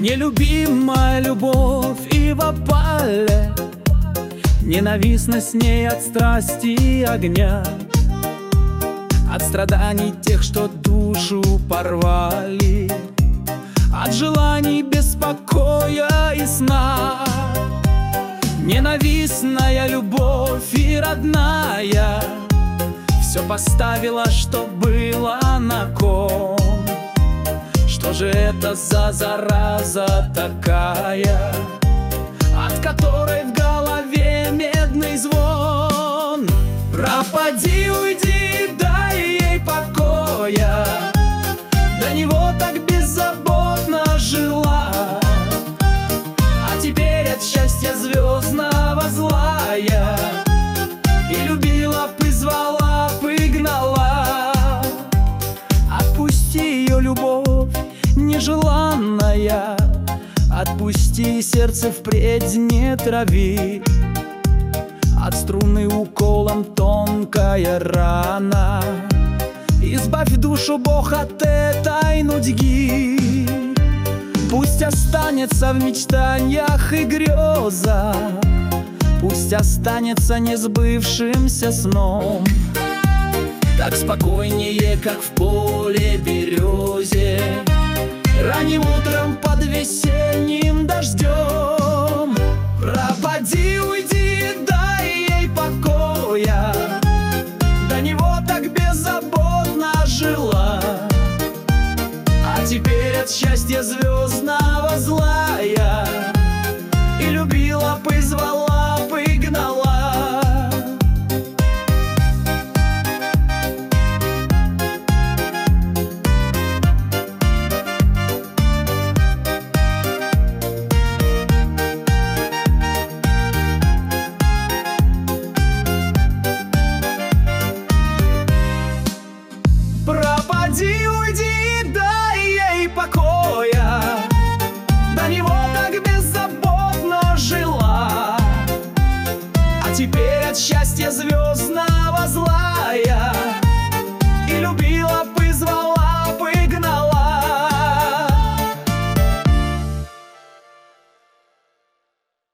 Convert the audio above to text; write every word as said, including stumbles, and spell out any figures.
Нелюбимая любовь и в опале, ненавистна с ней от страсти и огня, от страданий тех, что душу порвали, от желаний беспокоя и сна. Ненавистная любовь и родная все поставила, что было на кон. Что же это за зараза такая, от которой в голове медный звон? Пропади, уйди, дай ей покоя, до него так беззаботно жила, а теперь от счастья звездного злая, и любила б, звала б, гнала. Отпусти ее, любовь нежеланная, отпусти, сердце впредь не трави, от струны уколом тонкая рана. Избавь душу, Бог, от этой нудьги, пусть останется в мечтаниях и грезах, пусть останется несбывшимся сном. Так спокойнее, как в поле березе, ранним утром под весенним дождем. Пропади, уйди, дай ей покоя, до него так беззаботно жила, а теперь от счастья звездного злая, и любила б, и звала б, и гнала. Пропади, уйди, дай ей покоя, до него так беззаботно жила, а теперь от счастья звезд